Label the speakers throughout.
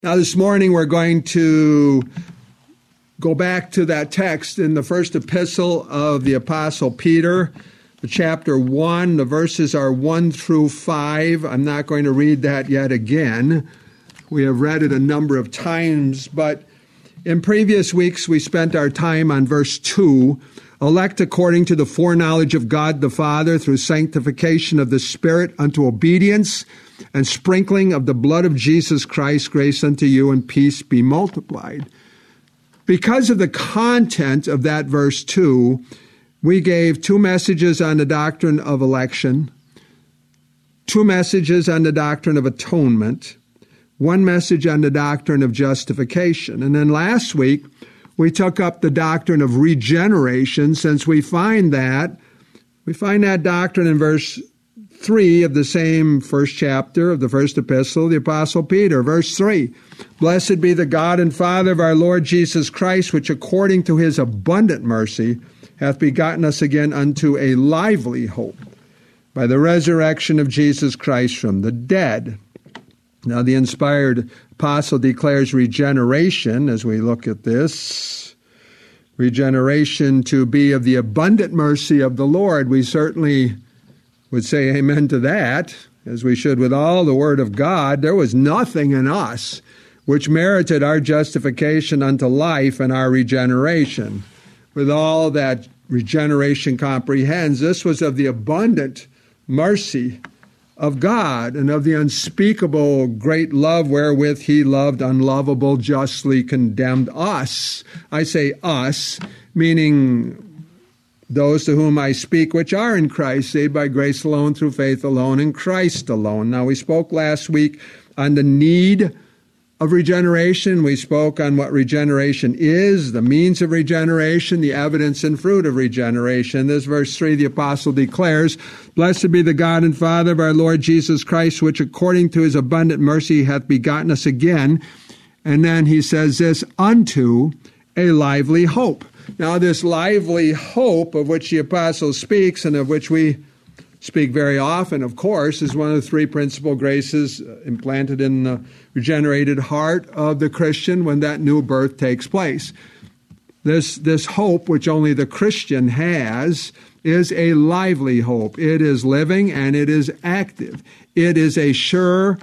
Speaker 1: Now, this morning we're going to go back to that text in the first epistle of the Apostle Peter, chapter 1. The verses are 1 through 5. I'm not going to read that yet again. We have read it a number of times, but in previous weeks we spent our time on verse 2. Elect according to the foreknowledge of God the Father through sanctification of the Spirit unto obedience and sprinkling of the blood of Jesus Christ, grace unto you and peace be multiplied. Because of the content of that verse 2, we gave 2 messages on the doctrine of election, 2 messages on the doctrine of atonement, 1 message on the doctrine of justification. And then last week, we took up the doctrine of regeneration, since we find that doctrine in verse 3 of the same first chapter of the first epistle of the Apostle Peter. Verse 3, Blessed be the God and Father of our Lord Jesus Christ, which according to his abundant mercy hath begotten us again unto a lively hope by the resurrection of Jesus Christ from the dead. Now the inspired apostle declares regeneration as we look at this. Regeneration to be of the abundant mercy of the Lord. We certainly would say amen to that, as we should with all the Word of God. There was nothing in us which merited our justification unto life and our regeneration. With all that regeneration comprehends, this was of the abundant mercy of God and of the unspeakable great love wherewith he loved unlovable, justly condemned us. I say us, meaning those to whom I speak, which are in Christ, saved by grace alone, through faith alone, in Christ alone. Now, we spoke last week on the need of regeneration. We spoke on what regeneration is, the means of regeneration, the evidence and fruit of regeneration. This verse 3, the apostle declares, Blessed be the God and Father of our Lord Jesus Christ, which according to his abundant mercy hath begotten us again. And then he says this, unto a lively hope. Now, this lively hope of which the apostle speaks, and of which we speak very often, of course, is one of the 3 principal graces implanted in the regenerated heart of the Christian when that new birth takes place. This hope, which only the Christian has, is a lively hope. It is living and it is active. It is a sure,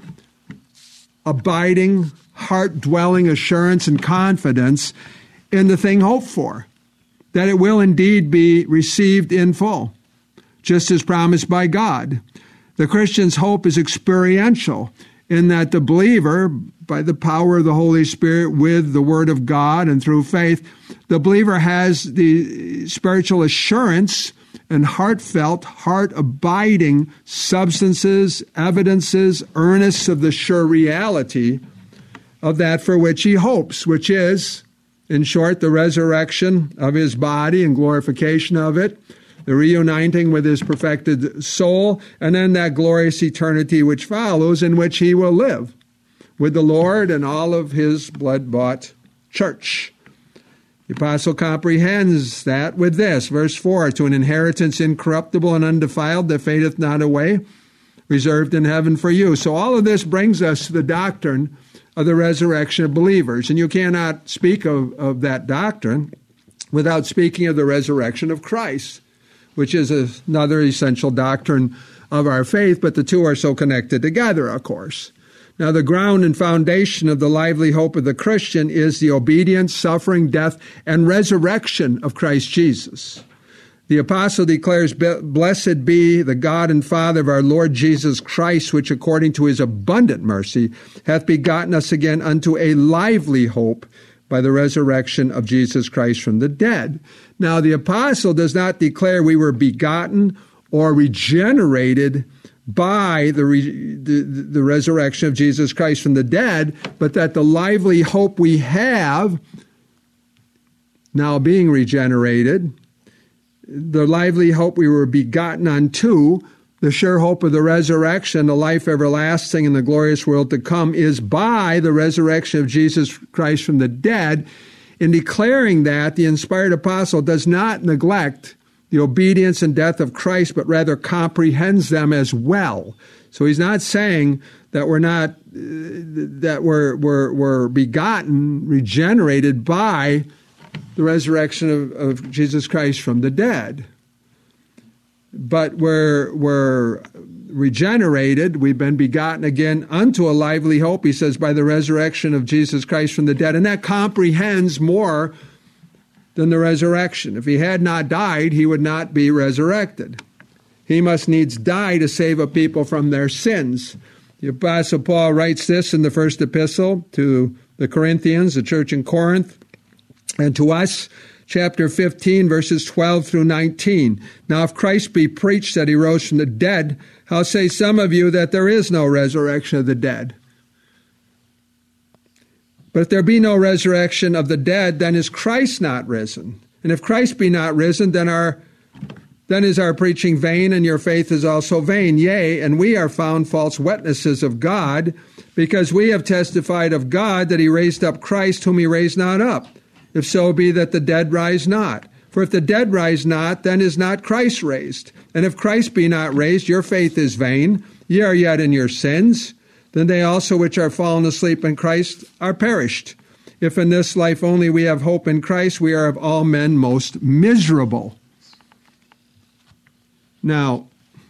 Speaker 1: abiding, heart-dwelling assurance and confidence in the thing hoped for, that it will indeed be received in full, just as promised by God. The Christian's hope is experiential in that the believer, by the power of the Holy Spirit with the Word of God and through faith, the believer has the spiritual assurance and heartfelt, heart-abiding substances, evidences, earnests of the sure reality of that for which he hopes, which is, in short, the resurrection of his body and glorification of it, the reuniting with his perfected soul, and then that glorious eternity which follows, in which he will live with the Lord and all of his blood-bought church. The apostle comprehends that with this, verse 4, to an inheritance incorruptible and undefiled that fadeth not away, reserved in heaven for you. So all of this brings us to the doctrine of the resurrection of believers. And you cannot speak of that doctrine without speaking of the resurrection of Christ, which is another essential doctrine of our faith, but the two are so connected together, of course. Now, the ground and foundation of the lively hope of the Christian is the obedience, suffering, death, and resurrection of Christ Jesus. The apostle declares, Blessed be the God and Father of our Lord Jesus Christ, which according to his abundant mercy hath begotten us again unto a lively hope by the resurrection of Jesus Christ from the dead. Now, the apostle does not declare we were begotten or regenerated by the resurrection of Jesus Christ from the dead, but that the lively hope we have now being regenerated, the lively hope we were begotten unto, the sure hope of the resurrection, the life everlasting and the glorious world to come, is by the resurrection of Jesus Christ from the dead. In declaring that, the inspired apostle does not neglect the obedience and death of Christ, but rather comprehends them as well. So he's not saying that we're begotten, regenerated by the resurrection of Jesus Christ from the dead. But we're regenerated, we've been begotten again unto a lively hope, he says, by the resurrection of Jesus Christ from the dead. And that comprehends more than the resurrection. If he had not died, he would not be resurrected. He must needs die to save a people from their sins. The Apostle Paul writes this in the first epistle to the Corinthians, the church in Corinth, and to us, chapter 15, verses 12 through 19. Now, if Christ be preached that he rose from the dead, how say some of you that there is no resurrection of the dead? But if there be no resurrection of the dead, then is Christ not risen? And if Christ be not risen, then is our preaching vain, and your faith is also vain. Yea, and we are found false witnesses of God, because we have testified of God that he raised up Christ, whom he raised not up. If so be that the dead rise not. For if the dead rise not, then is not Christ raised. And if Christ be not raised, your faith is vain. Ye are yet in your sins. Then they also which are fallen asleep in Christ are perished. If in this life only we have hope in Christ, we are of all men most miserable. Now,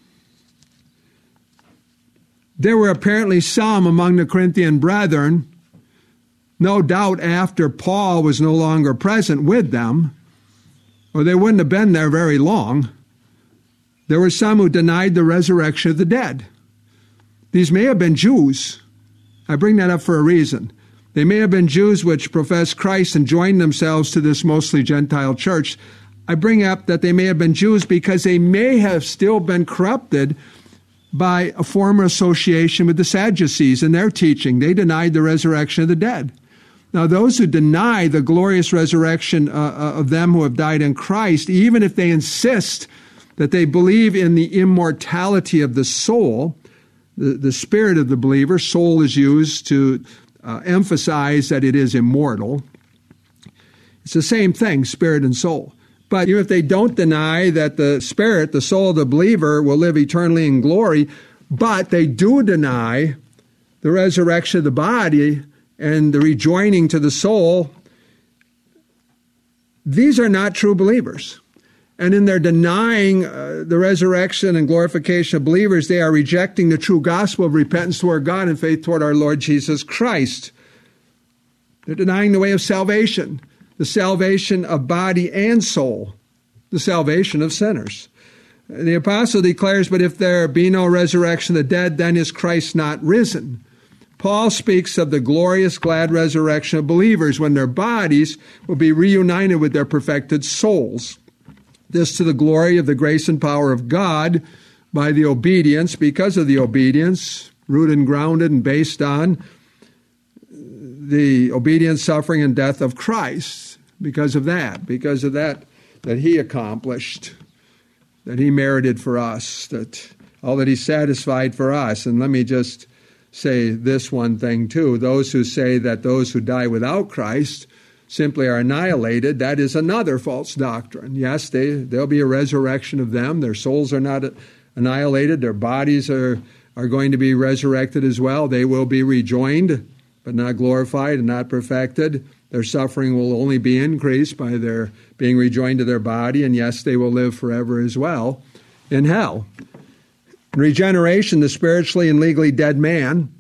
Speaker 1: there were apparently some among the Corinthian brethren, no doubt after Paul was no longer present with them, or they wouldn't have been there very long. There were some who denied the resurrection of the dead. These may have been Jews. I bring that up for a reason. They may have been Jews which professed Christ and joined themselves to this mostly Gentile church. I bring up that they may have been Jews because they may have still been corrupted by a former association with the Sadducees in their teaching. They denied the resurrection of the dead. Now, those who deny the glorious resurrection of them who have died in Christ, even if they insist that they believe in the immortality of the soul, the spirit of the believer, soul is used to emphasize that it is immortal. It's the same thing, spirit and soul. But even if they don't deny that the spirit, the soul of the believer, will live eternally in glory, but they do deny the resurrection of the body and the rejoining to the soul, these are not true believers. And in their denying the resurrection and glorification of believers, they are rejecting the true gospel of repentance toward God and faith toward our Lord Jesus Christ. They're denying the way of salvation, the salvation of body and soul, the salvation of sinners. The apostle declares, but if there be no resurrection of the dead, then is Christ not risen. Paul speaks of the glorious, glad resurrection of believers when their bodies will be reunited with their perfected souls. This to the glory of the grace and power of God by the obedience, because of the obedience, rooted and grounded and based on the obedience, suffering, and death of Christ. Because of that that he accomplished, that he merited for us, that all that he satisfied for us. And let me just say this one thing too. Those who say that those who die without Christ simply are annihilated, that is another false doctrine. Yes, there'll be a resurrection of them. Their souls are not annihilated. Their bodies are going to be resurrected as well. They will be rejoined, but not glorified and not perfected. Their suffering will only be increased by their being rejoined to their body, and yes, they will live forever as well in hell. In regeneration, the spiritually and legally dead man,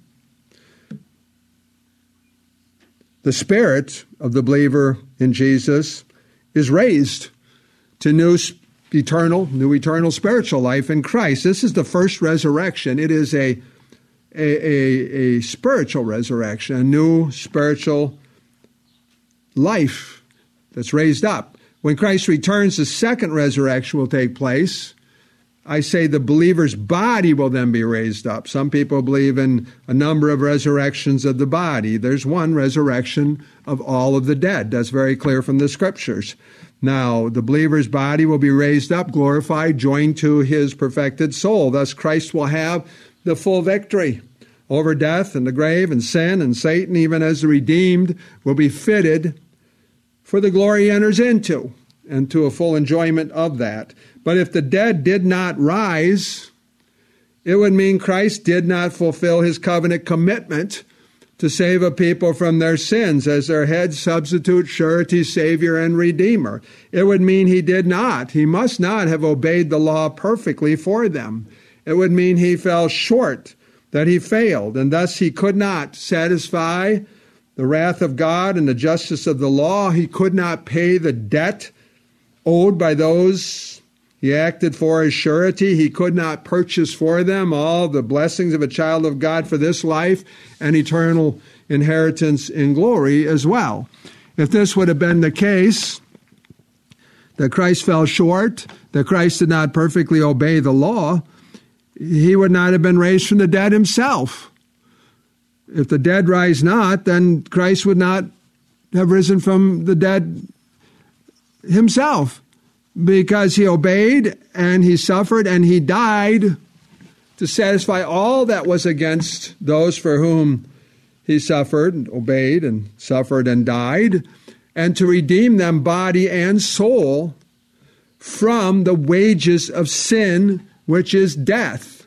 Speaker 1: the spirit of the believer in Jesus, is raised to new eternal spiritual life in Christ. This is the first resurrection. It is a spiritual resurrection, a new spiritual life that's raised up. When Christ returns, the second resurrection will take place. I say the believer's body will then be raised up. Some people believe in a number of resurrections of the body. There's one resurrection of all of the dead. That's very clear from the scriptures. Now, the believer's body will be raised up, glorified, joined to his perfected soul. Thus, Christ will have the full victory over death and the grave and sin and Satan, even as the redeemed will be fitted for the glory he enters into. and to a full enjoyment of that. But if the dead did not rise, it would mean Christ did not fulfill his covenant commitment to save a people from their sins as their head, substitute, surety, Savior, and Redeemer. It would mean he did not. He must not have obeyed the law perfectly for them. It would mean he fell short, that he failed, and thus he could not satisfy the wrath of God and the justice of the law. He could not pay the debt owed by those he acted for as surety. He could not purchase for them all the blessings of a child of God for this life and eternal inheritance in glory as well. If this would have been the case, that Christ fell short, that Christ did not perfectly obey the law, he would not have been raised from the dead himself. If the dead rise not, then Christ would not have risen from the dead himself, because he obeyed and he suffered and he died to satisfy all that was against those for whom he suffered, and obeyed and suffered and died, and to redeem them body and soul from the wages of sin, which is death.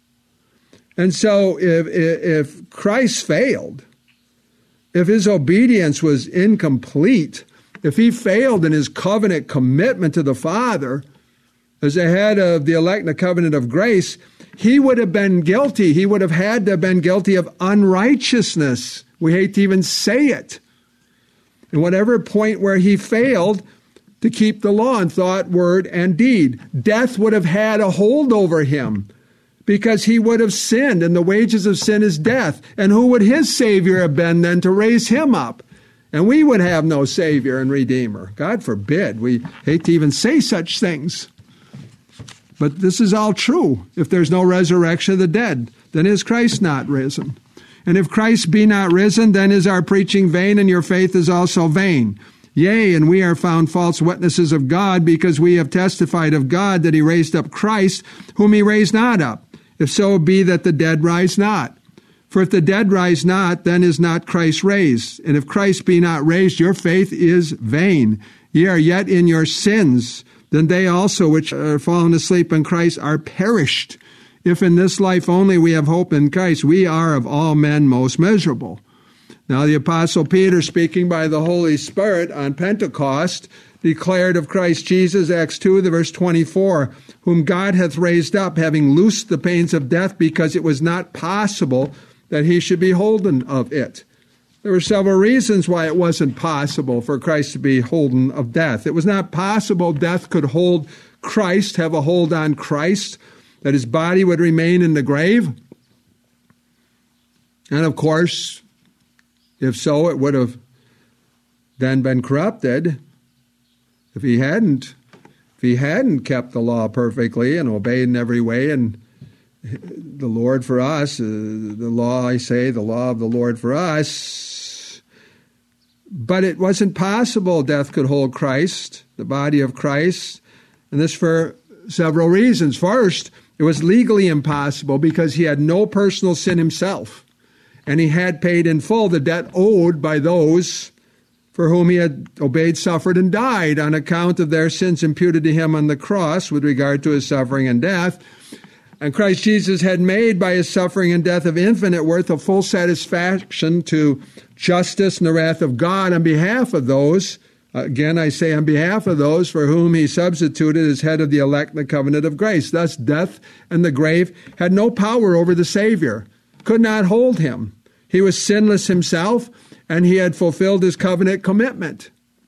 Speaker 1: And so if Christ failed, if his obedience was incomplete, if he failed in his covenant commitment to the Father as the head of the elect in the covenant of grace, he would have been guilty. He would have had to have been guilty of unrighteousness. We hate to even say it. And whatever point where he failed to keep the law in thought, word, and deed, death would have had a hold over him because he would have sinned, and the wages of sin is death. And who would his Savior have been then to raise him up? And we would have no Savior and Redeemer. God forbid. We hate to even say such things. But this is all true. If there's no resurrection of the dead, then is Christ not risen? And if Christ be not risen, then is our preaching vain, and your faith is also vain. Yea, and we are found false witnesses of God, because we have testified of God that he raised up Christ, whom he raised not up, if so be that the dead rise not. For if the dead rise not, then is not Christ raised. And if Christ be not raised, your faith is vain. Ye are yet in your sins. Then they also which are fallen asleep in Christ are perished. If in this life only we have hope in Christ, we are of all men most miserable. Now the Apostle Peter, speaking by the Holy Spirit on Pentecost, declared of Christ Jesus, Acts 2, the verse 24, whom God hath raised up, having loosed the pains of death, because it was not possible that he should be holden of it. There were several reasons why it wasn't possible for Christ to be holden of death. It was not possible death could hold Christ, have a hold on Christ, that his body would remain in the grave. And of course, if so, it would have then been corrupted if he hadn't kept the law perfectly and obeyed in every way. And the Lord for us, the law of the Lord for us. But it wasn't possible death could hold Christ, the body of Christ, and this for several reasons. First, it was legally impossible because he had no personal sin himself, and he had paid in full the debt owed by those for whom he had obeyed, suffered, and died on account of their sins imputed to him on the cross with regard to his suffering and death. And Christ Jesus had made by his suffering and death of infinite worth a full satisfaction to justice and the wrath of God on behalf of those, again I say on behalf of those for whom he substituted as head of the elect in the covenant of grace. Thus death and the grave had no power over the Savior, could not hold him. He was sinless himself, and he had fulfilled his covenant commitment.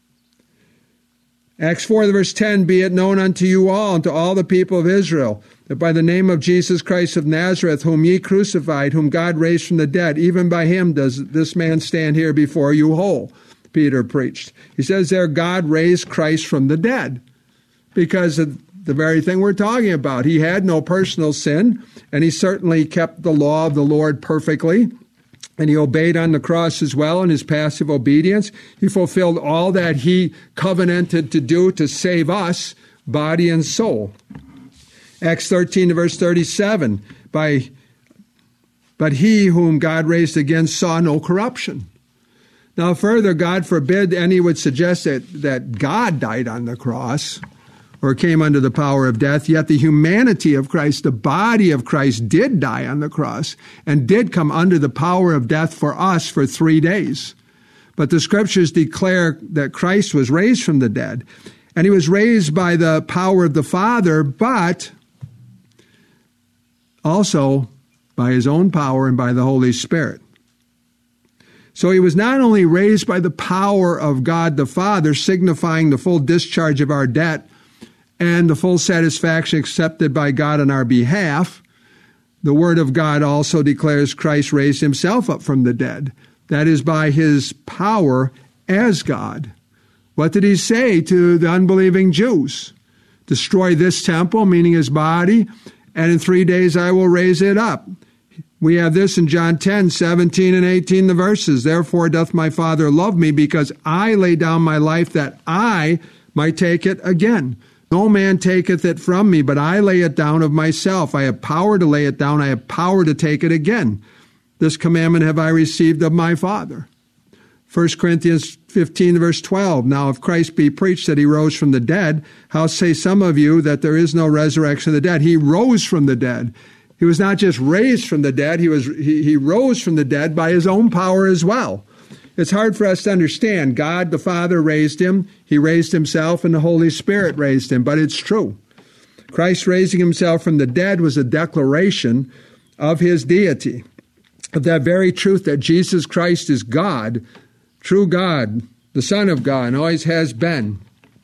Speaker 1: Acts 4, verse 10, be it known unto you all and to all the people of Israel, that by the name of Jesus Christ of Nazareth, whom ye crucified, whom God raised from the dead, even by him does this man stand here before you whole, Peter preached. He says there, God raised Christ from the dead because of the very thing we're talking about. He had no personal sin, and he certainly kept the law of the Lord perfectly. And he obeyed on the cross as well in his passive obedience. He fulfilled all that he covenanted to do to save us, body and soul. Acts 13, verse 37, but he whom God raised again saw no corruption. Now further, God forbid any would suggest that God died on the cross or came under the power of death, yet the humanity of Christ, the body of Christ, did die on the cross and did come under the power of death for us for 3 days. But the scriptures declare that Christ was raised from the dead, and he was raised by the power of the Father, but also by his own power and by the Holy Spirit. So he was not only raised by the power of God the Father, signifying the full discharge of our debt and the full satisfaction accepted by God on our behalf, the Word of God also declares Christ raised himself up from the dead. That is by his power as God. What did he say to the unbelieving Jews? Destroy this temple, meaning his body, and in 3 days I will raise it up. We have this in John 10, 17 and 18, the verses. Therefore doth my Father love me, because I lay down my life that I might take it again. No man taketh it from me, but I lay it down of myself. I have power to lay it down. I have power to take it again. This commandment have I received of my Father. 1 Corinthians 15, verse 12. Now if Christ be preached that he rose from the dead, how say some of you that there is no resurrection of the dead? He rose from the dead. He was not just raised from the dead, he rose from the dead by his own power as well. It's hard for us to understand. God the Father raised him, he raised himself, and the Holy Spirit raised him, but it's true. Christ raising himself from the dead was a declaration of his deity, of that very truth that Jesus Christ is God, true God, the Son of God, and always has been.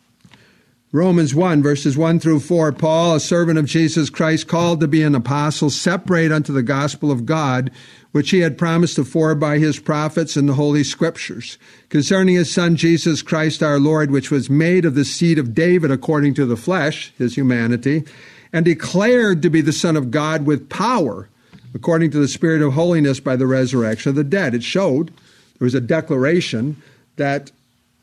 Speaker 1: Romans 1, verses 1 through 4, Paul, a servant of Jesus Christ, called to be an apostle, separate unto the gospel of God, which he had promised afore by his prophets in the Holy Scriptures, concerning his Son Jesus Christ our Lord, which was made of the seed of David according to the flesh, his humanity, and declared to be the Son of God with power, according to the Spirit of holiness by the resurrection of the dead. It showed, there was a declaration that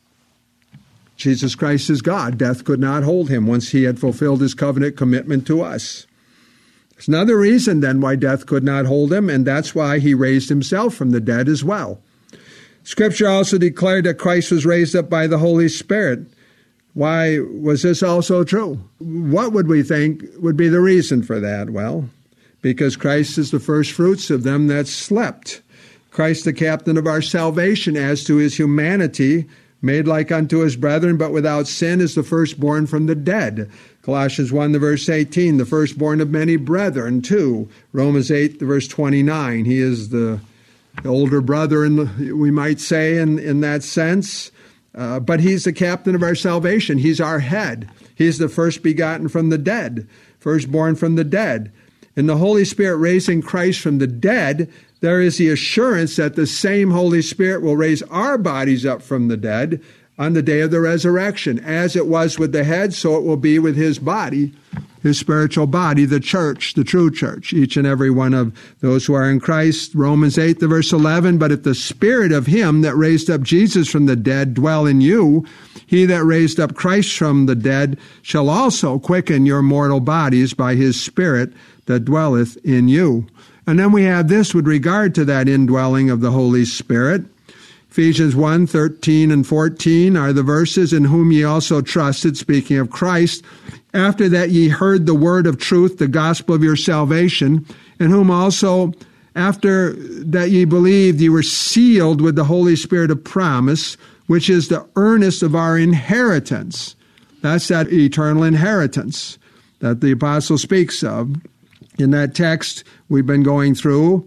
Speaker 1: Jesus Christ is God. Death could not hold him once he had fulfilled his covenant commitment to us. There's another reason then why death could not hold him, and that's why he raised himself from the dead as well. Scripture also declared that Christ was raised up by the Holy Spirit. Why was this also true? What would we think would be the reason for that? Well, because Christ is the first fruits of them that slept. Christ the captain of our salvation, as to his humanity, made like unto his brethren, but without sin, is the firstborn from the dead. Colossians 1, the verse 18, the firstborn of many brethren, too. Romans 8, the verse 29, he is the older brother, we might say, in that sense. But he's the captain of our salvation. He's our head. He's the first begotten from the dead, firstborn from the dead. In the Holy Spirit raising Christ from the dead, there is the assurance that the same Holy Spirit will raise our bodies up from the dead on the day of the resurrection. As it was with the head, so it will be with his body, his spiritual body, the church, the true church, each and every one of those who are in Christ. Romans 8, the verse 11, but if the Spirit of him that raised up Jesus from the dead dwell in you, he that raised up Christ from the dead shall also quicken your mortal bodies by his Spirit that dwelleth in you. And then we have this with regard to that indwelling of the Holy Spirit. Ephesians 1, 13 and 14 are the verses, in whom ye also trusted, speaking of Christ, after that ye heard the word of truth, the gospel of your salvation, in whom also after that ye believed, ye were sealed with the Holy Spirit of promise, which is the earnest of our inheritance. That's that eternal inheritance that the apostle speaks of. In that text we've been going through,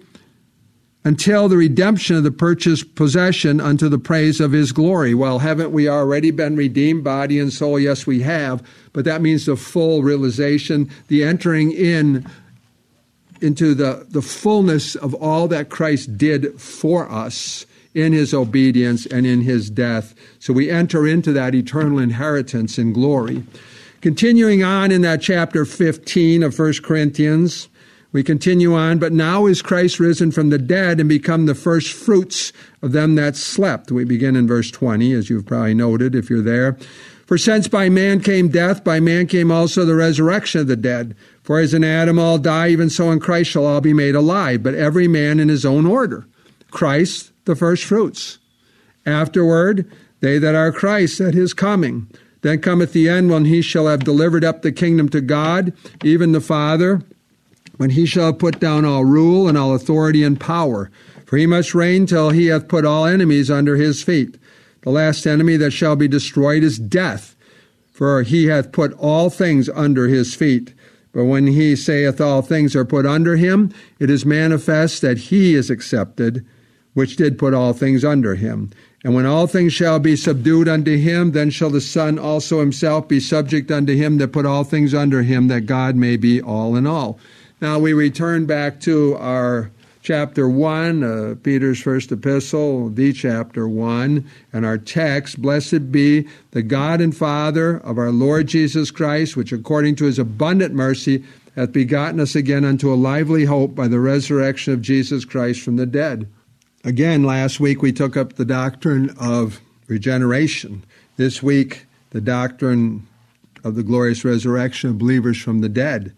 Speaker 1: until the redemption of the purchased possession unto the praise of his glory. Well, haven't we already been redeemed, body and soul? Yes, we have. But that means the full realization, the entering into the fullness of all that Christ did for us in his obedience and in his death. So we enter into that eternal inheritance in glory. Continuing on in that chapter 15 of 1 Corinthians, we continue on, but now is Christ risen from the dead and become the first fruits of them that slept. We begin in verse 20, as you've probably noted if you're there. For since by man came death, by man came also the resurrection of the dead. For as in Adam all die, even so in Christ shall all be made alive, but every man in his own order. Christ, the first fruits. Afterward, they that are Christ at his coming. Then cometh the end, when he shall have delivered up the kingdom to God, even the Father, when he shall have put down all rule and all authority and power. For he must reign till he hath put all enemies under his feet. The last enemy that shall be destroyed is death, for he hath put all things under his feet. But when he saith all things are put under him, it is manifest that he is accepted, which did put all things under him. And when all things shall be subdued unto him, then shall the Son also himself be subject unto him that put all things under him, that God may be all in all. Now we return back to our chapter 1, Peter's first epistle, the chapter 1, and our text, Blessed be the God and Father of our Lord Jesus Christ, which according to his abundant mercy hath begotten us again unto a lively hope by the resurrection of Jesus Christ from the dead. Again, last week we took up the doctrine of regeneration. This week, the doctrine of the glorious resurrection of believers from the dead.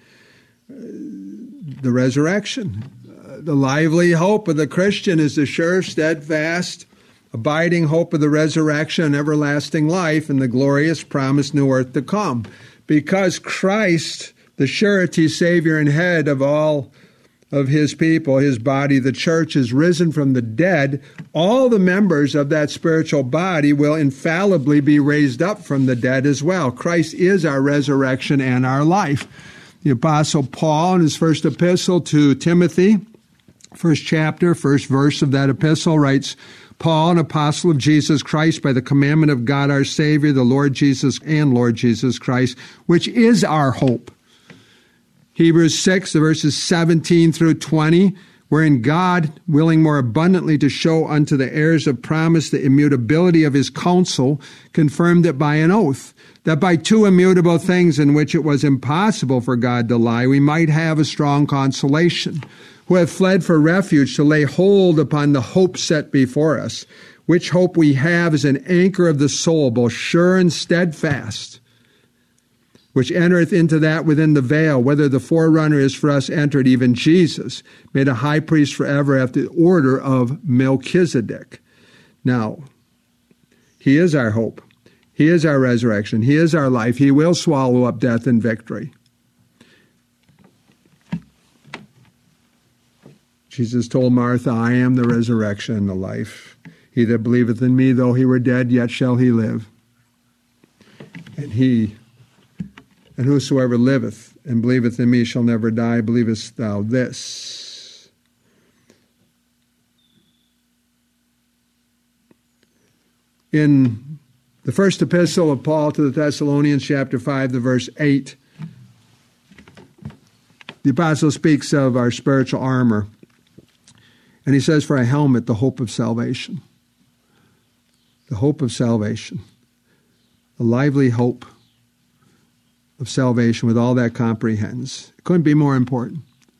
Speaker 1: The resurrection. The lively hope of the Christian is the sure, steadfast, abiding hope of the resurrection and everlasting life and the glorious promised new earth to come. Because Christ, the surety, Savior, and head of all of his people, his body, the church, is risen from the dead, all the members of that spiritual body will infallibly be raised up from the dead as well. Christ is our resurrection and our life. The Apostle Paul, in his first epistle to Timothy, first chapter, first verse of that epistle, writes, Paul, an apostle of Jesus Christ, by the commandment of God our Savior, the Lord Jesus and Lord Jesus Christ, which is our hope. Hebrews 6, the verses 17 through 20, wherein God, willing more abundantly to show unto the heirs of promise the immutability of his counsel, confirmed it by an oath, that by two immutable things in which it was impossible for God to lie, we might have a strong consolation, who have fled for refuge to lay hold upon the hope set before us, which hope we have is an anchor of the soul, both sure and steadfast, which entereth into that within the veil, whether the forerunner is for us entered, even Jesus, made a high priest forever after the order of Melchizedek. Now, he is our hope. He is our resurrection. He is our life. He will swallow up death in victory. Jesus told Martha, I am the resurrection and the life. He that believeth in me, though he were dead, yet shall he live. And whosoever liveth and believeth in me shall never die. Believest thou this? In the first epistle of Paul to the Thessalonians, chapter 5, the verse 8, the apostle speaks of our spiritual armor. And he says, for a helmet, the hope of salvation. The hope of salvation. The lively hope of salvation with all that comprehends. It couldn't be more important.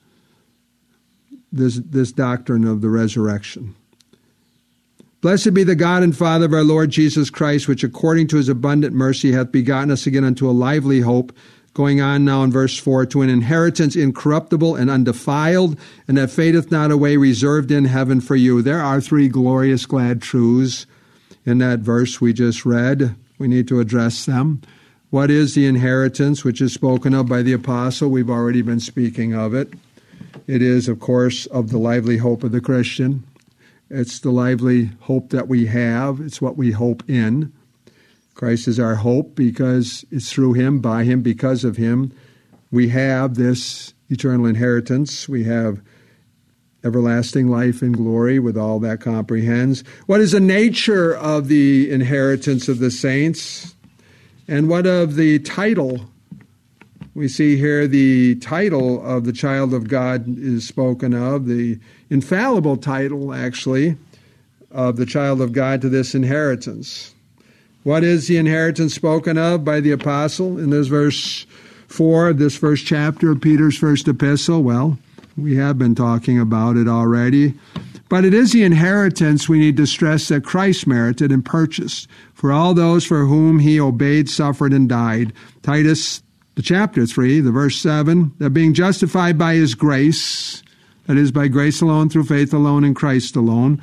Speaker 1: This doctrine of the resurrection. Blessed be the God and Father of our Lord Jesus Christ, which according to his abundant mercy hath begotten us again unto a lively hope, going on now in verse 4, to an inheritance incorruptible and undefiled, and that fadeth not away, reserved in heaven for you. There are three glorious, glad truths in that verse we just read. We need to address them. What is the inheritance which is spoken of by the apostle? We've already been speaking of it. It is, of course, of the lively hope of the Christian. It's the lively hope that we have. It's what we hope in. Christ is our hope because it's through him, by him, because of him. We have this eternal inheritance. We have everlasting life and glory with all that comprehends. What is the nature of the inheritance of the saints? And what of the title? We see here the title of the child of God is spoken of, the infallible title, actually, of the child of God to this inheritance. What is the inheritance spoken of by the apostle in this verse 4, this first chapter of Peter's first epistle? Well, we have been talking about it already. But it is the inheritance we need to stress that Christ merited and purchased for all those for whom he obeyed, suffered, and died. Titus, the chapter 3, the verse 7, that being justified by his grace, that is by grace alone, through faith alone, in Christ alone,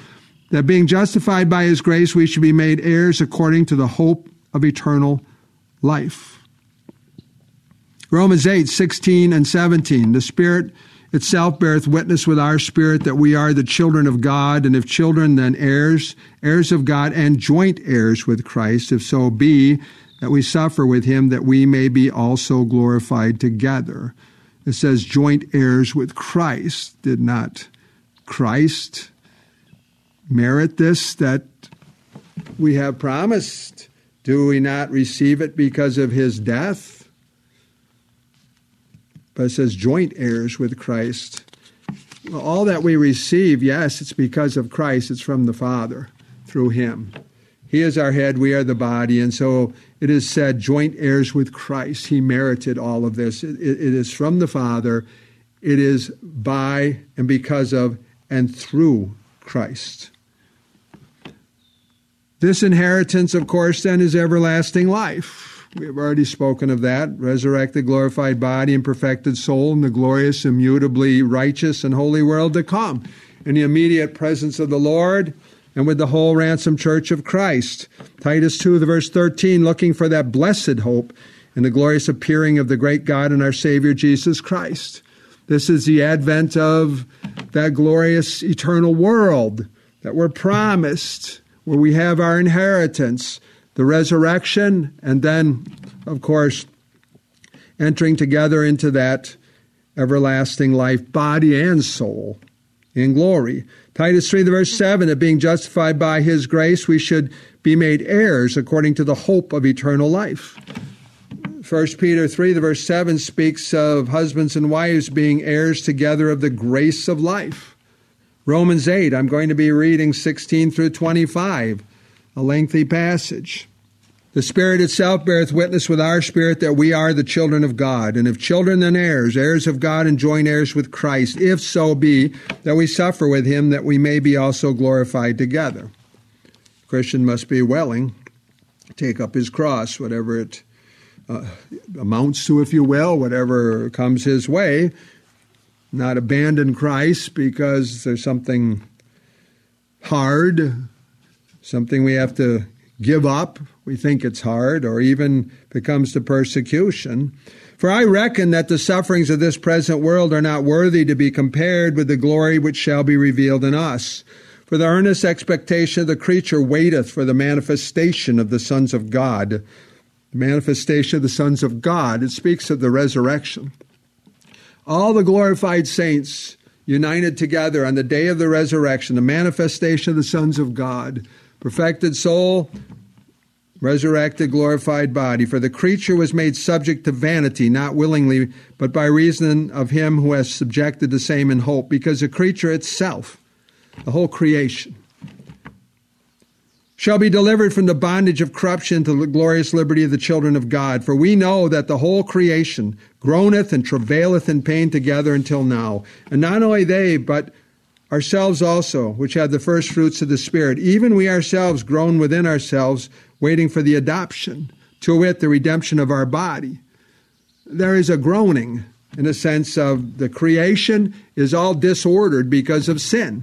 Speaker 1: that being justified by his grace, we should be made heirs according to the hope of eternal life. Romans 8:16 and 17. The Spirit itself beareth witness with our spirit that we are the children of God, and if children, then heirs, heirs of God, and joint heirs with Christ, if so be that we suffer with him, that we may be also glorified together. It says joint heirs with Christ. Did not Christ merit this that we have promised? Do we not receive it because of his death? But it says joint heirs with Christ. Well, all that we receive, yes, it's because of Christ. It's from the Father through him. He is our head, we are the body, and so it is said joint heirs with Christ. He merited all of this. It is from the Father. It is by and because of and through Christ. This inheritance, of course, then is everlasting life. We have already spoken of that. Resurrected, glorified body and perfected soul in the glorious, immutably righteous and holy world to come. In the immediate presence of the Lord and with the whole ransomed church of Christ. Titus 2, verse 13, looking for that blessed hope and the glorious appearing of the great God and our Savior Jesus Christ. This is the advent of that glorious eternal world that we're promised, where we have our inheritance, the resurrection, and then, of course, entering together into that everlasting life, body and soul, in glory. Titus 3, verse 7, that being justified by his grace, we should be made heirs according to the hope of eternal life. 1 Peter 3, verse 7 speaks of husbands and wives being heirs together of the grace of life. Romans 8, I'm going to be reading 16 through 25, a lengthy passage. The Spirit itself beareth witness with our spirit that we are the children of God, and if children, then heirs, heirs of God and joint heirs with Christ, if so be that we suffer with him, that we may be also glorified together. The Christian must be willing to take up his cross, whatever it amounts to, if you will, whatever comes his way, not abandon Christ because there's something hard, something we have to give up. We think it's hard, or even becomes the persecution. For I reckon that the sufferings of this present world are not worthy to be compared with the glory which shall be revealed in us. For the earnest expectation of the creature waiteth for the manifestation of the sons of God. The manifestation of the sons of God, it speaks of the resurrection. All the glorified saints united together on the day of the resurrection, the manifestation of the sons of God, perfected soul, resurrected, glorified body. For the creature was made subject to vanity, not willingly, but by reason of him who has subjected the same in hope, because the creature itself, the whole creation, shall be delivered from the bondage of corruption to the glorious liberty of the children of God. For we know that the whole creation groaneth and travaileth in pain together until now. And not only they, but ourselves also, which have the first fruits of the Spirit, even we ourselves groan within ourselves, waiting for the adoption, to wit, the redemption of our body. There is a groaning in a sense of the creation is all disordered because of sin.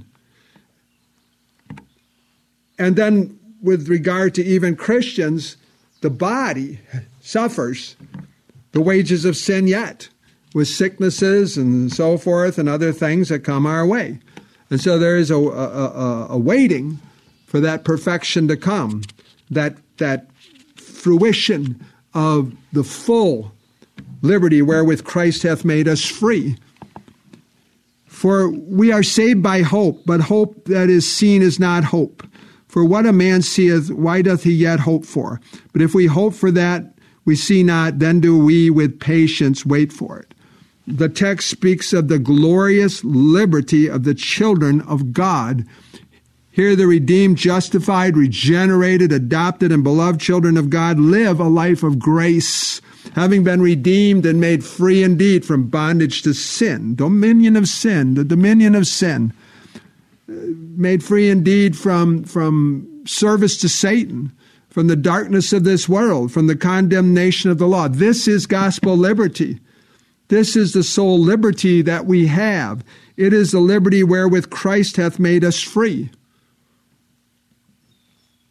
Speaker 1: And then with regard to even Christians, the body suffers the wages of sin yet, with sicknesses and so forth and other things that come our way. And so there is a waiting for that perfection to come, that fruition of the full liberty wherewith Christ hath made us free. For we are saved by hope, but hope that is seen is not hope. For what a man seeth, why doth he yet hope for? But if we hope for that we see not, then do we with patience wait for it. The text speaks of the glorious liberty of the children of God. Here the redeemed, justified, regenerated, adopted, and beloved children of God live a life of grace, having been redeemed and made free indeed from bondage to sin, dominion of sin, the dominion of sin, made free indeed from service to Satan, from the darkness of this world, from the condemnation of the law. This is gospel liberty. This is the sole liberty that we have. It is the liberty wherewith Christ hath made us free.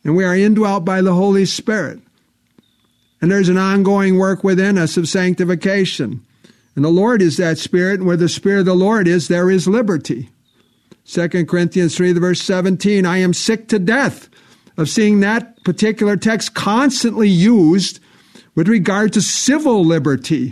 Speaker 1: and we are indwelt by the Holy Spirit. And there's an ongoing work within us of sanctification. And the Lord is that Spirit, and where the Spirit of the Lord is, there is liberty. 2 Corinthians 3, verse 17, I am sick to death of seeing that particular text constantly used with regard to civil liberty.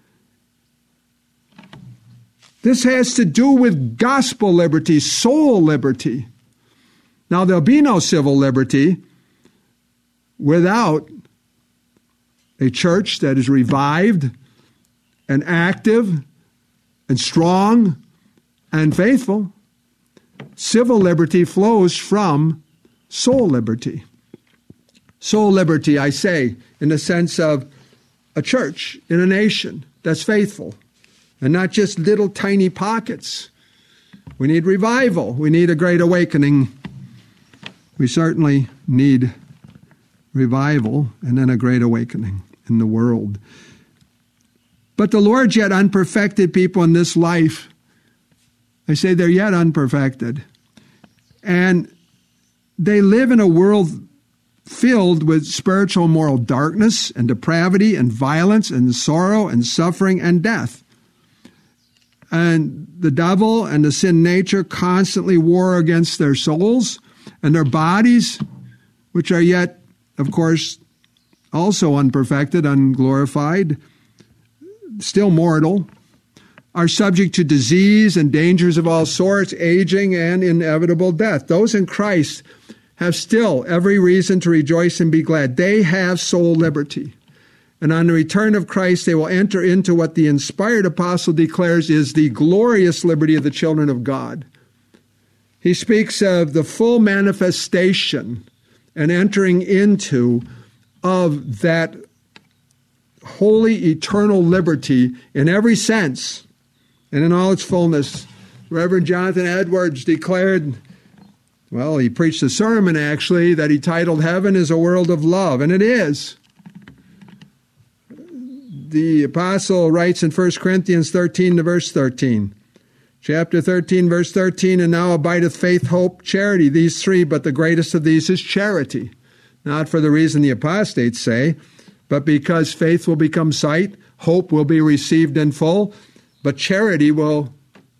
Speaker 1: This has to do with gospel liberty, soul liberty. Now, there'll be no civil liberty without a church that is revived and active and strong and faithful. Civil liberty flows from soul liberty. Soul liberty, I say, in the sense of a church in a nation that's faithful and not just little tiny pockets. We need revival. We need a great awakening. We certainly need revival and then a great awakening in the world. But the Lord's yet unperfected people in this life. I say they're yet unperfected. And they live in a world filled with spiritual and moral darkness and depravity and violence and sorrow and suffering and death. And the devil and the sin nature constantly war against their souls and their bodies, which are yet, of course, also unperfected, unglorified, still mortal, are subject to disease and dangers of all sorts, aging and inevitable death. Those in Christ have still every reason to rejoice and be glad. They have soul liberty. And on the return of Christ, they will enter into what the inspired apostle declares is the glorious liberty of the children of God. He speaks of the full manifestation and entering into of that holy, eternal liberty in every sense and in all its fullness. Reverend Jonathan Edwards declared, well, he preached a sermon actually that he titled Heaven is a World of Love, and it is. The apostle writes in 1 Corinthians 13 verse 13, chapter 13, verse 13, and now abideth faith, hope, charity, these three, but the greatest of these is charity. Not for the reason the apostates say, but because faith will become sight, hope will be received in full, but charity will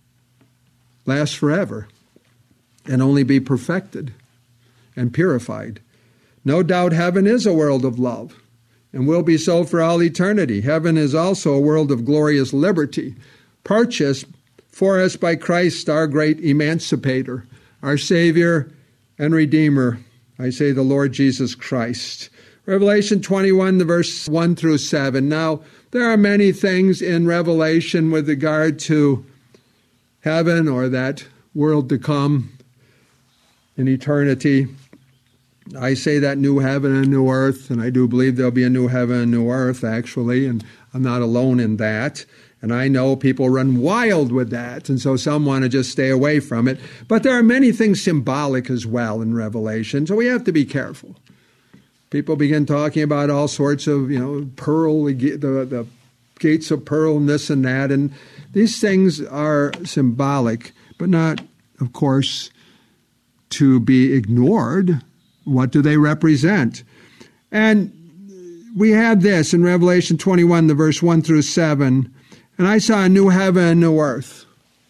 Speaker 1: last forever and only be perfected and purified. No doubt heaven is a world of love and will be so for all eternity. Heaven is also a world of glorious liberty, purchased for us by Christ, our great emancipator, our Savior and Redeemer. I say the Lord Jesus Christ. Revelation 21, the verse 1 through 7. Now, there are many things in Revelation with regard to heaven or that world to come in eternity. I say that new heaven and new earth, and I do believe there'll be a new heaven and new earth, actually, and I'm not alone in that. And I know people run wild with that, and so some want to just stay away from it. But there are many things symbolic as well in Revelation, so we have to be careful. People begin talking about all sorts of, pearl, the gates of pearl and this and that, and these things are symbolic, but not, of course, to be ignored. What do they represent? And we have this in Revelation 21, the verse 1 through 7, and I saw a new heaven and new earth.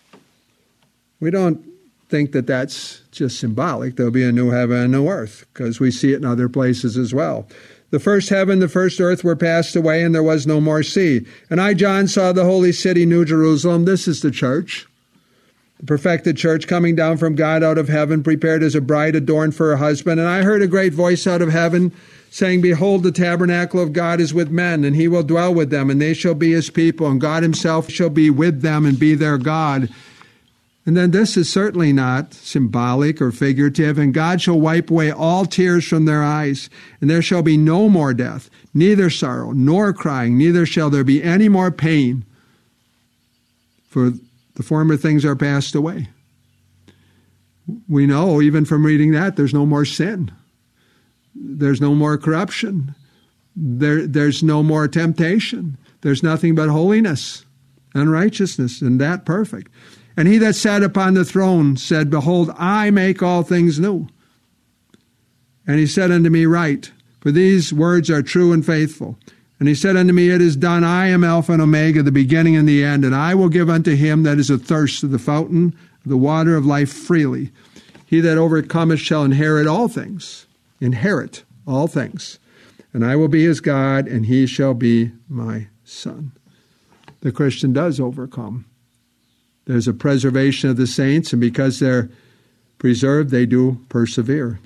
Speaker 1: We don't think that that's just symbolic. There'll be a new heaven and new earth, because we see it in other places as well. The first heaven, the first earth were passed away, and there was no more sea. And I, John, saw the holy city, New Jerusalem. This is the church, the perfected church, coming down from God out of heaven, prepared as a bride adorned for her husband. And I heard a great voice out of heaven, saying, Behold, the tabernacle of God is with men, and he will dwell with them, and they shall be his people, and God himself shall be with them and be their God. And then this is certainly not symbolic or figurative. And God shall wipe away all tears from their eyes, and there shall be no more death, neither sorrow, nor crying, neither shall there be any more pain, for the former things are passed away. We know, even from reading that, there's no more sin. There's no more corruption. There's no more temptation. There's nothing but holiness and righteousness, and that perfect. And he that sat upon the throne said, Behold, I make all things new. And he said unto me, Write, for these words are true and faithful. And he said unto me, It is done. I am Alpha and Omega, the beginning and the end. And I will give unto him that is athirst of the fountain of the water of life freely. He that overcometh shall inherit all things. Inherit all things. And I will be his God, and he shall be my son. The Christian does overcome. There's a preservation of the saints, and because they're preserved, they do persevere.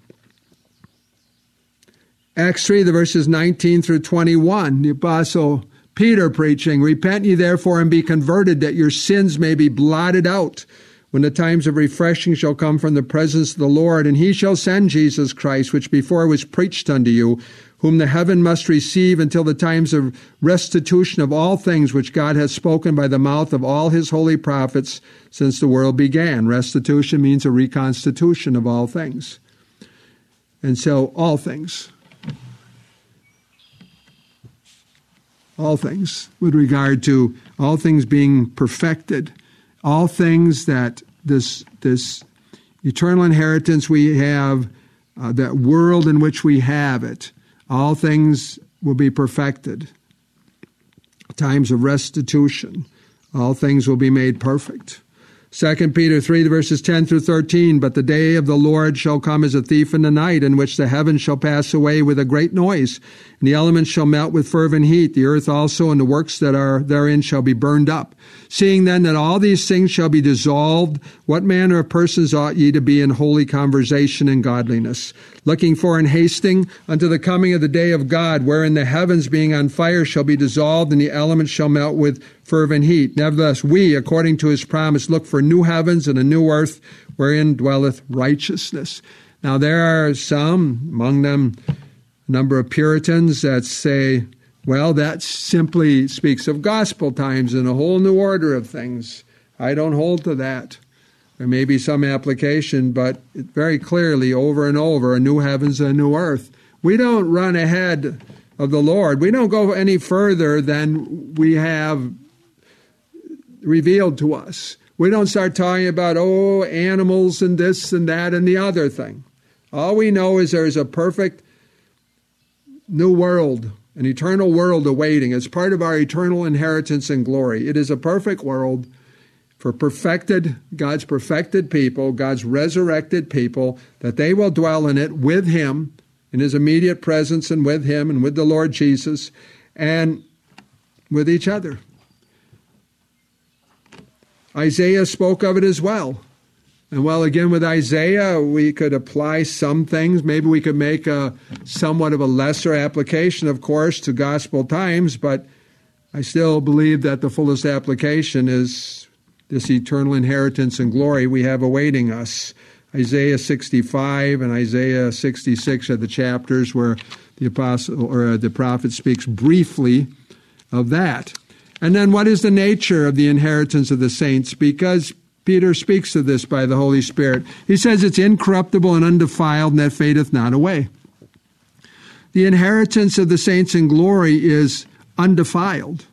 Speaker 1: Acts 3, the verses 19 through 21, the Apostle Peter preaching, Repent ye therefore and be converted, that your sins may be blotted out, when the times of refreshing shall come from the presence of the Lord, and he shall send Jesus Christ, which before was preached unto you, whom the heaven must receive until the times of restitution of all things which God hath spoken by the mouth of all his holy prophets since the world began. Restitution means a reconstitution of all things. And so all things, with regard to all things being perfected, all things that this eternal inheritance we have, that world in which we have it, all things will be perfected. Times of restitution, all things will be made perfect. 2 Peter 3, the verses 10 through 13, But the day of the Lord shall come as a thief in the night, in which the heavens shall pass away with a great noise, and the elements shall melt with fervent heat. The earth also and the works that are therein shall be burned up. Seeing then that all these things shall be dissolved, what manner of persons ought ye to be in holy conversation and godliness, looking for and hasting unto the coming of the day of God, wherein the heavens being on fire shall be dissolved, and the elements shall melt with fervent heat. Nevertheless, we, according to his promise, look for new heavens and a new earth, wherein dwelleth righteousness. Now there are some, among them a number of Puritans, that say, well, that simply speaks of gospel times and a whole new order of things. I don't hold to that. There may be some application, but very clearly, over and over, a new heavens and a new earth. We don't run ahead of the Lord. We don't go any further than we have revealed to us. We don't start talking about, animals and this and that and the other thing. All we know is there's a perfect new world, an eternal world awaiting. It's part of our eternal inheritance and glory. It is a perfect world for God's perfected people, God's resurrected people, that they will dwell in it with him, in his immediate presence, and with him and with the Lord Jesus, and with each other. Isaiah spoke of it as well. And again, with Isaiah, we could apply some things. Maybe we could make somewhat of a lesser application, of course, to gospel times, but I still believe that the fullest application is this eternal inheritance and glory we have awaiting us. Isaiah 65 and Isaiah 66 are the chapters where the apostle or the prophet speaks briefly of that. And then what is the nature of the inheritance of the saints? Because Peter speaks of this by the Holy Spirit. He says it's incorruptible and undefiled, and that fadeth not away. The inheritance of the saints in glory is undefiled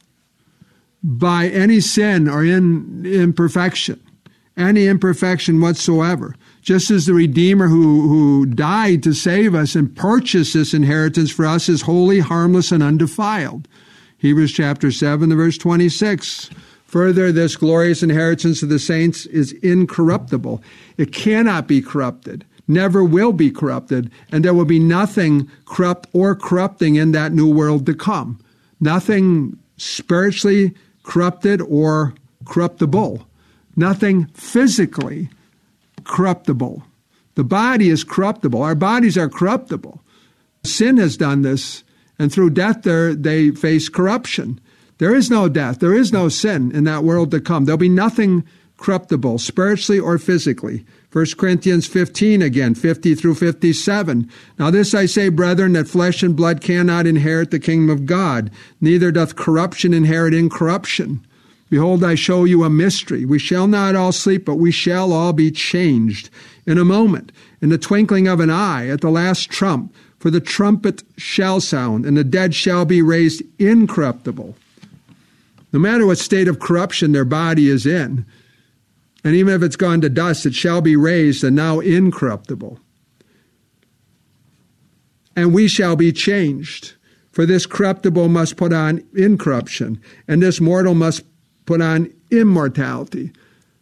Speaker 1: by any sin or imperfection, any imperfection whatsoever. Just as the Redeemer who died to save us and purchased this inheritance for us is holy, harmless, and undefiled. Hebrews chapter 7, verse 26. Further, this glorious inheritance of the saints is incorruptible. It cannot be corrupted, never will be corrupted, and there will be nothing corrupt or corrupting in that new world to come. Nothing spiritually corrupted or corruptible. Nothing physically corruptible. The body is corruptible. Our bodies are corruptible. Sin has done this, and through death they face corruption. There is no death. There is no sin in that world to come. There'll be nothing corruptible, spiritually or physically. 1 Corinthians 15 again, 50 through 57. Now this I say, brethren, that flesh and blood cannot inherit the kingdom of God, neither doth corruption inherit incorruption. Behold, I show you a mystery. We shall not all sleep, but we shall all be changed in a moment, in the twinkling of an eye, at the last trump. For the trumpet shall sound, and the dead shall be raised incorruptible. No matter what state of corruption their body is in, and even if it's gone to dust, it shall be raised and now incorruptible. and we shall be changed. For this corruptible must put on incorruption, and this mortal must put on immortality.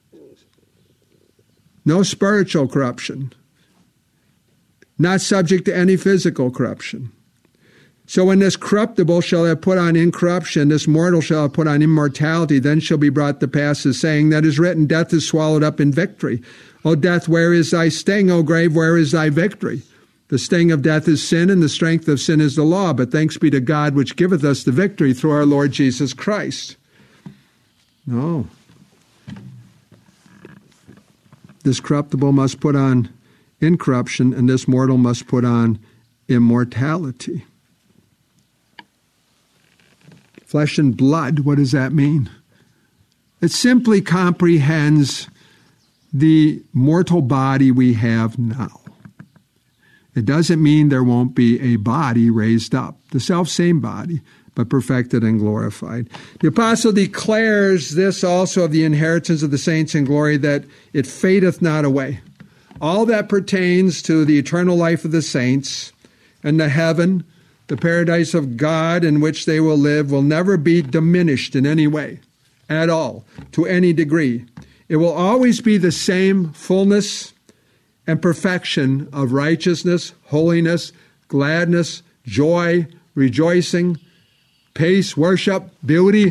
Speaker 1: No spiritual corruption. Not subject to any physical corruption. So when this corruptible shall have put on incorruption, this mortal shall have put on immortality, then shall be brought to pass the saying that is written, death is swallowed up in victory. O death, where is thy sting? O grave, where is thy victory? The sting of death is sin, and the strength of sin is the law. But thanks be to God, which giveth us the victory through our Lord Jesus Christ. No. This corruptible must put on incorruption, and this mortal must put on immortality. Flesh and blood, what does that mean? It simply comprehends the mortal body we have now. It doesn't mean there won't be a body raised up, the self-same body, but perfected and glorified. The apostle declares this also of the inheritance of the saints in glory, that it fadeth not away. All that pertains to the eternal life of the saints and the heaven, the paradise of God in which they will live, will never be diminished in any way, at all, to any degree. It will always be the same fullness and perfection of righteousness, holiness, gladness, joy, rejoicing, peace, worship, beauty.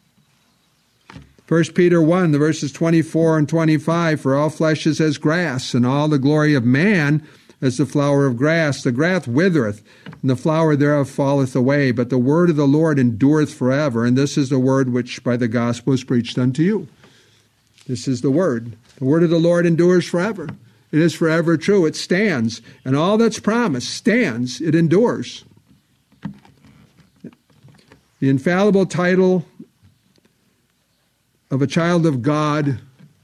Speaker 1: 1 Peter 1, the verses 24 and 25, for all flesh is as grass, and all the glory of man as the flower of grass. The grass withereth, and the flower thereof falleth away, but the word of the Lord endureth forever. And this is the word which by the gospel is preached unto you. This is the word. The word of the Lord endures forever. It is forever true. It stands. And all that's promised stands. It endures. The infallible title of a child of God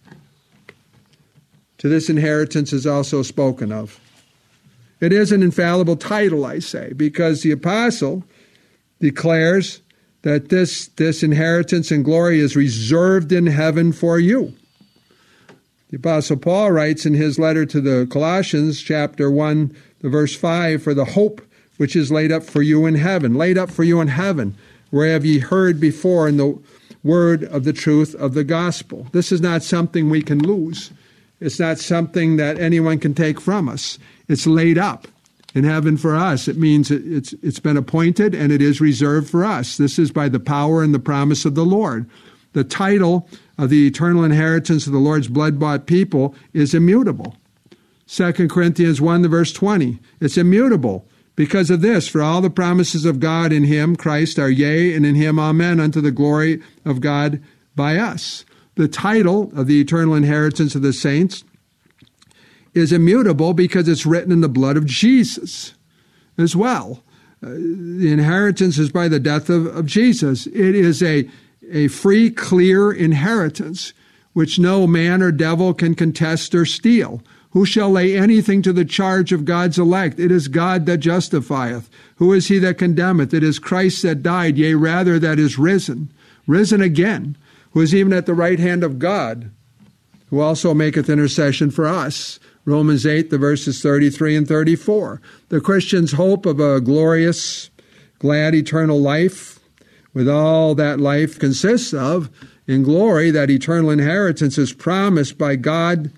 Speaker 1: to this inheritance is also spoken of. It is an infallible title, I say, because the apostle declares that this inheritance and glory is reserved in heaven for you. The apostle Paul writes in his letter to the Colossians, chapter 1, the verse 5, for the hope which is laid up for you in heaven, laid up for you in heaven, whereof ye heard before in the word of the truth of the gospel. This is not something we can lose. It's not something that anyone can take from us. It's laid up in heaven for us. It means it's been appointed and it is reserved for us. This is by the power and the promise of the Lord. The title of the eternal inheritance of the Lord's blood-bought people is immutable. 2 Corinthians 1, the verse 20. It's immutable because of this. For all the promises of God in him, Christ, are yea, and in him amen, unto the glory of God by us. The title of the eternal inheritance of the saints is immutable because it's written in the blood of Jesus as well. The inheritance is by the death of Jesus. It is a free, clear inheritance which no man or devil can contest or steal. Who shall lay anything to the charge of God's elect? It is God that justifieth. Who is he that condemneth? It is Christ that died, yea, rather that is risen again, who is even at the right hand of God, who also maketh intercession for us. Romans 8, the verses 33 and 34. The Christian's hope of a glorious, glad, eternal life, with all that life consists of, in glory, that eternal inheritance is promised by God,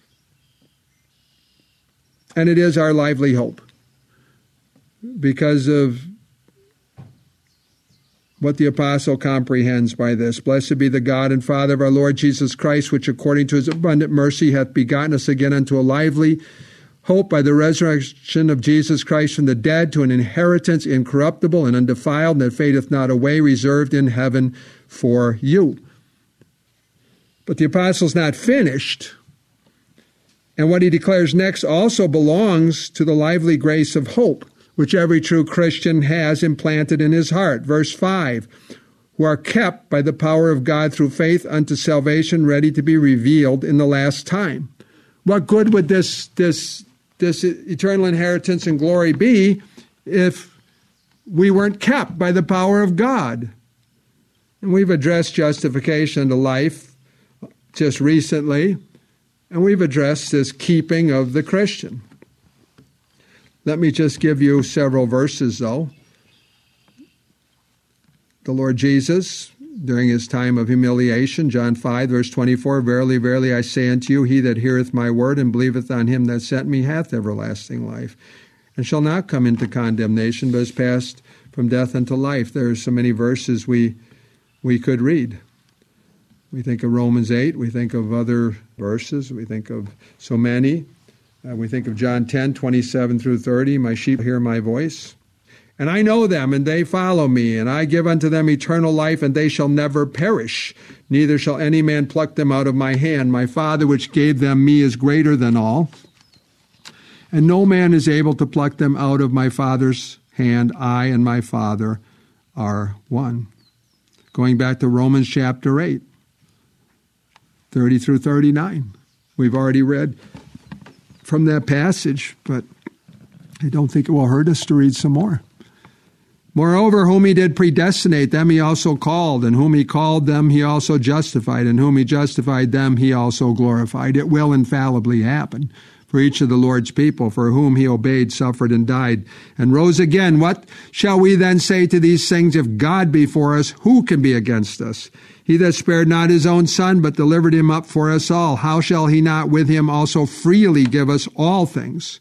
Speaker 1: and it is our lively hope because of what the apostle comprehends by this. Blessed be the God and Father of our Lord Jesus Christ, which according to his abundant mercy hath begotten us again unto a lively hope by the resurrection of Jesus Christ from the dead, to an inheritance incorruptible and undefiled, and that fadeth not away, reserved in heaven for you. But the apostle's not finished. And what he declares next also belongs to the lively grace of hope, which every true Christian has implanted in his heart. Verse 5, who are kept by the power of God through faith unto salvation, ready to be revealed in the last time. What good would this eternal inheritance and glory be if we weren't kept by the power of God? And we've addressed justification to life just recently, and we've addressed this keeping of the Christian. Let me just give you several verses, though. The Lord Jesus, during his time of humiliation, John 5, verse 24, Verily, verily, I say unto you, he that heareth my word and believeth on him that sent me hath everlasting life, and shall not come into condemnation, but is passed from death unto life. There are so many verses we could read. We think of Romans 8. We think of other verses. We think of so many. We think of John 10, 27 through 30. My sheep hear my voice. And I know them, and they follow me. And I give unto them eternal life, and they shall never perish. Neither shall any man pluck them out of my hand. My Father which gave them me is greater than all. And no man is able to pluck them out of my Father's hand. I and my Father are one. Going back to Romans chapter 8, 30 through 39. We've already read from that passage, but I don't think it will hurt us to read some more. Moreover, whom he did predestinate, them he also called, and whom he called, them he also justified, and whom he justified, them he also glorified. It will infallibly happen for each of the Lord's people, for whom he obeyed, suffered, and died, and rose again. What shall we then say to these things? If God be for us, who can be against us? He that spared not his own Son, but delivered him up for us all, how shall he not with him also freely give us all things?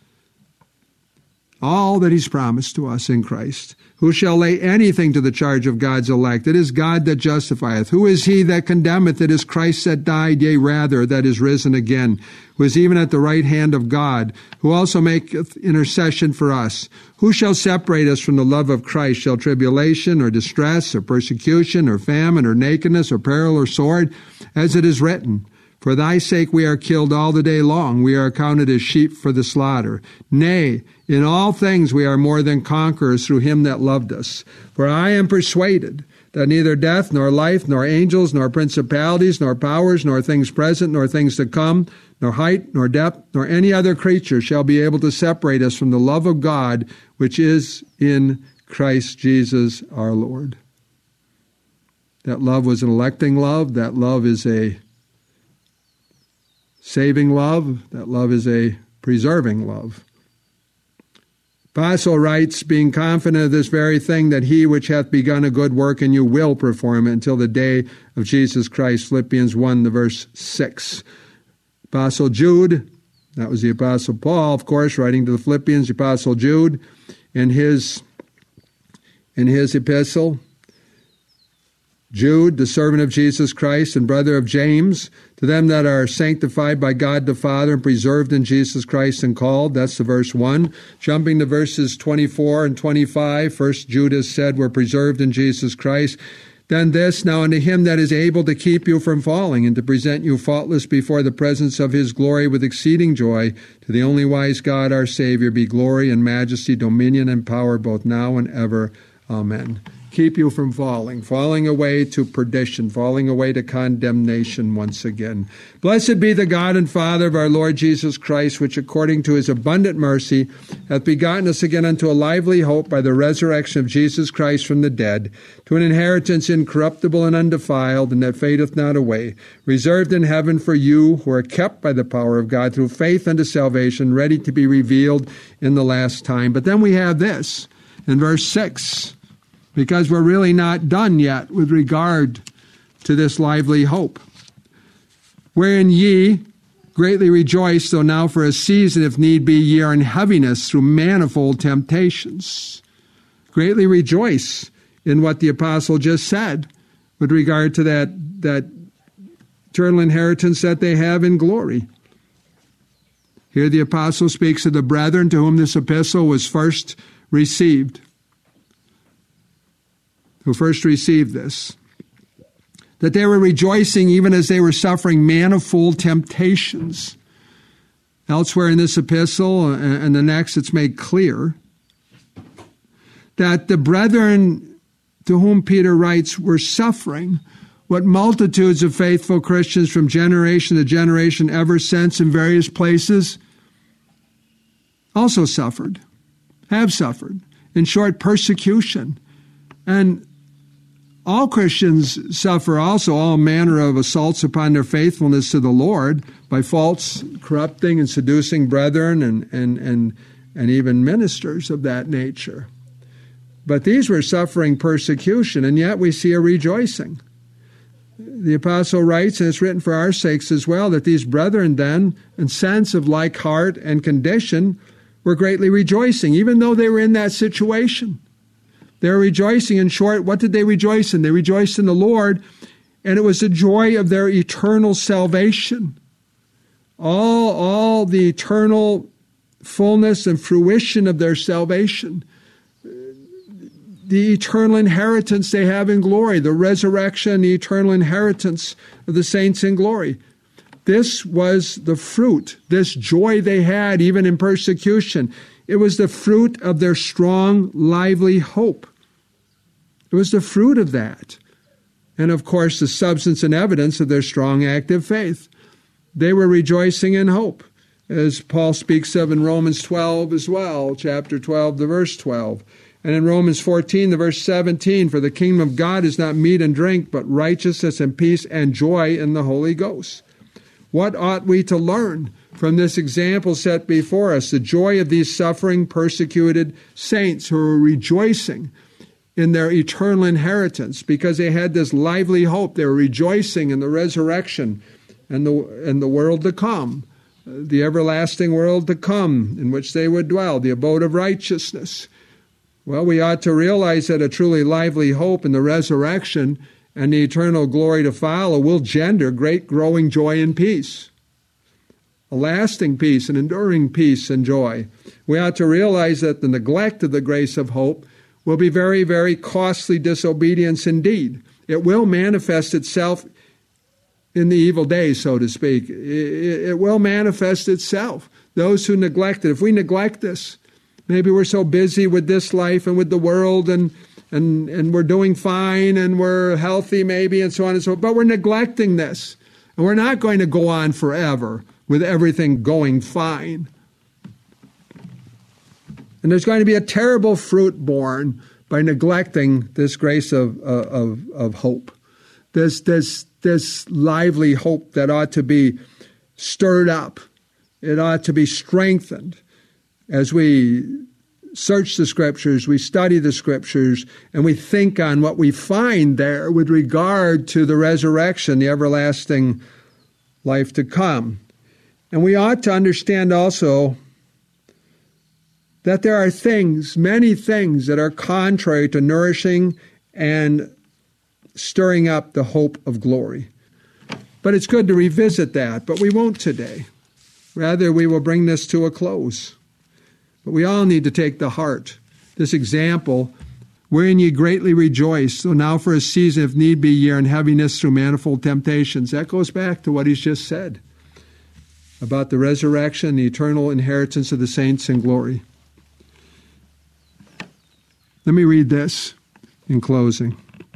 Speaker 1: All that he's promised to us in Christ. Who shall lay anything to the charge of God's elect? It is God that justifieth. Who is he that condemneth? It is Christ that died, yea, rather, that is risen again, who is even at the right hand of God, who also maketh intercession for us. Who shall separate us from the love of Christ? Shall tribulation, or distress, or persecution, or famine, or nakedness, or peril, or sword? As it is written, For thy sake we are killed all the day long. We are accounted as sheep for the slaughter. Nay, in all things we are more than conquerors through him that loved us. For I am persuaded that neither death, nor life, nor angels, nor principalities, nor powers, nor things present, nor things to come, nor height, nor depth, nor any other creature shall be able to separate us from the love of God, which is in Christ Jesus our Lord. That love was an electing love. That love is a saving love. That love is a preserving love. Apostle writes, being confident of this very thing, that he which hath begun a good work in you will perform it until the day of Jesus Christ. Philippians 1, the verse 6. Apostle Jude, that was the Apostle Paul, of course, writing to the Philippians. The Apostle Jude, in his epistle, Jude, the servant of Jesus Christ and brother of James, to them that are sanctified by God the Father and preserved in Jesus Christ and called. That's the verse 1. Jumping to verses 24 and 25, first Jude has said, we're preserved in Jesus Christ. Then this, now unto him that is able to keep you from falling and to present you faultless before the presence of his glory with exceeding joy, to the only wise God our Savior be glory and majesty, dominion and power both now and ever. Amen. Keep you from falling away to perdition, falling away to condemnation once again. Blessed be the God and Father of our Lord Jesus Christ, which according to his abundant mercy hath begotten us again unto a lively hope by the resurrection of Jesus Christ from the dead, to an inheritance incorruptible and undefiled, and that fadeth not away, reserved in heaven for you who are kept by the power of God through faith unto salvation, ready to be revealed in the last time. But then we have this in verse 6. Because we're really not done yet with regard to this lively hope. Wherein ye greatly rejoice, though now for a season, if need be, ye are in heaviness through manifold temptations. Greatly rejoice in what the apostle just said with regard to that eternal inheritance that they have in glory. Here the apostle speaks of the brethren to whom this epistle was first received. Who first received this, that they were rejoicing even as they were suffering manifold temptations. Elsewhere in this epistle and the next, it's made clear that the brethren to whom Peter writes were suffering what multitudes of faithful Christians from generation to generation ever since in various places also suffered, have suffered. In short, persecution. And all Christians suffer also all manner of assaults upon their faithfulness to the Lord by false, corrupting, and seducing brethren and even ministers of that nature. But these were suffering persecution, and yet we see a rejoicing. The apostle writes, and it's written for our sakes as well, that these brethren then, in sense of like heart and condition, were greatly rejoicing, even though they were in that situation. They were rejoicing. In short, what did they rejoice in? They rejoiced in the Lord, and it was the joy of their eternal salvation. All the eternal fullness and fruition of their salvation, the eternal inheritance they have in glory, the resurrection, the eternal inheritance of the saints in glory. This was the fruit, this joy they had even in persecution. It was the fruit of their strong, lively hope. It was the fruit of that. And of course, the substance and evidence of their strong, active faith. They were rejoicing in hope, as Paul speaks of in Romans 12 as well, chapter 12, the verse 12. And in Romans 14, the verse 17, for the kingdom of God is not meat and drink, but righteousness and peace and joy in the Holy Ghost. What ought we to learn from this example set before us? The joy of these suffering, persecuted saints who were rejoicing in their eternal inheritance because they had this lively hope. They were rejoicing in the resurrection and the world to come, the everlasting world to come in which they would dwell, the abode of righteousness. Well, we ought to realize that a truly lively hope in the resurrection and the eternal glory to follow will gender great growing joy and peace, a lasting peace, an enduring peace and joy. We ought to realize that the neglect of the grace of hope will be very, very costly disobedience indeed. It will manifest itself in the evil days, so to speak. It will manifest itself. Those who neglect it, if we neglect this, maybe we're so busy with this life and with the world and we're doing fine and we're healthy maybe and so on and so forth, but we're neglecting this. And we're not going to go on forever with everything going fine. And there's going to be a terrible fruit born by neglecting this grace of hope. This lively hope that ought to be stirred up. It ought to be strengthened as we search the Scriptures, we study the Scriptures, and we think on what we find there with regard to the resurrection, the everlasting life to come. And we ought to understand also that there are things, many things, that are contrary to nourishing and stirring up the hope of glory. But it's good to revisit that, but we won't today. Rather, we will bring this to a close. But we all need to take to heart this example, wherein ye greatly rejoice. So now for a season, if need be, ye are in heaviness through manifold temptations. That goes back to what he's just said about the resurrection, the eternal inheritance of the saints in glory. Let me read this in closing.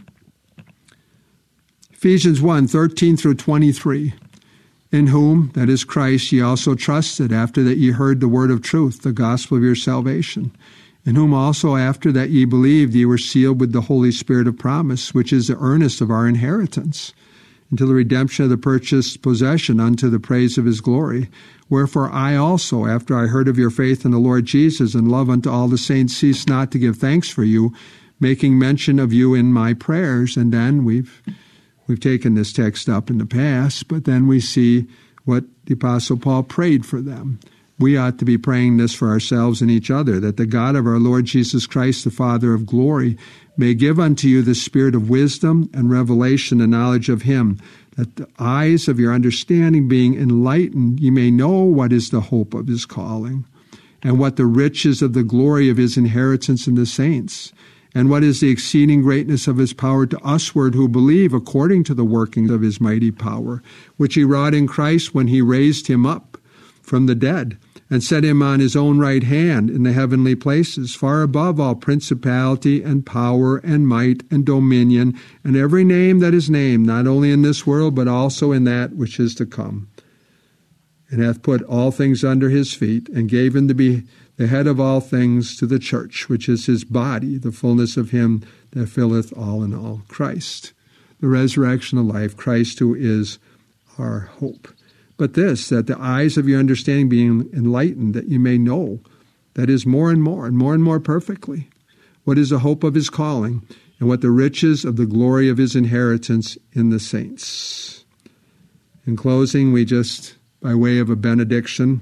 Speaker 1: Ephesians 1, 13 through 23. In whom, that is Christ, ye also trusted, after that ye heard the word of truth, the gospel of your salvation. In whom also, after that ye believed, ye were sealed with the Holy Spirit of promise, which is the earnest of our inheritance, until the redemption of the purchased possession unto the praise of his glory. Wherefore I also, after I heard of your faith in the Lord Jesus, and love unto all the saints, cease not to give thanks for you, making mention of you in my prayers. And then we've taken this text up in the past, but then we see what the Apostle Paul prayed for them. We ought to be praying this for ourselves and each other, that the God of our Lord Jesus Christ, the Father of glory, may give unto you the spirit of wisdom and revelation and knowledge of him, that the eyes of your understanding being enlightened, ye may know what is the hope of his calling, and what the riches of the glory of his inheritance in the saints, and what is the exceeding greatness of his power to usward who believe, according to the working of his mighty power, which he wrought in Christ when he raised him up from the dead, and set him on his own right hand in the heavenly places, far above all principality and power and might and dominion, and every name that is named, not only in this world, but also in that which is to come. And hath put all things under his feet, and gave him to be the head of all things to the church, which is his body, the fullness of him that filleth all in all. Christ, the resurrection of life, Christ who is our hope. But this, that the eyes of your understanding being enlightened, that you may know That is more and more perfectly. What is the hope of his calling, and what the riches of the glory of his inheritance in the saints. In closing, we just, by way of a benediction,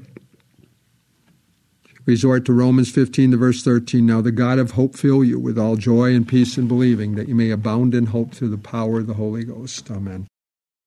Speaker 1: resort to Romans 15 to verse 13. Now the God of hope fill you with all joy and peace in believing, that you may abound in hope through the power of the Holy Ghost. Amen.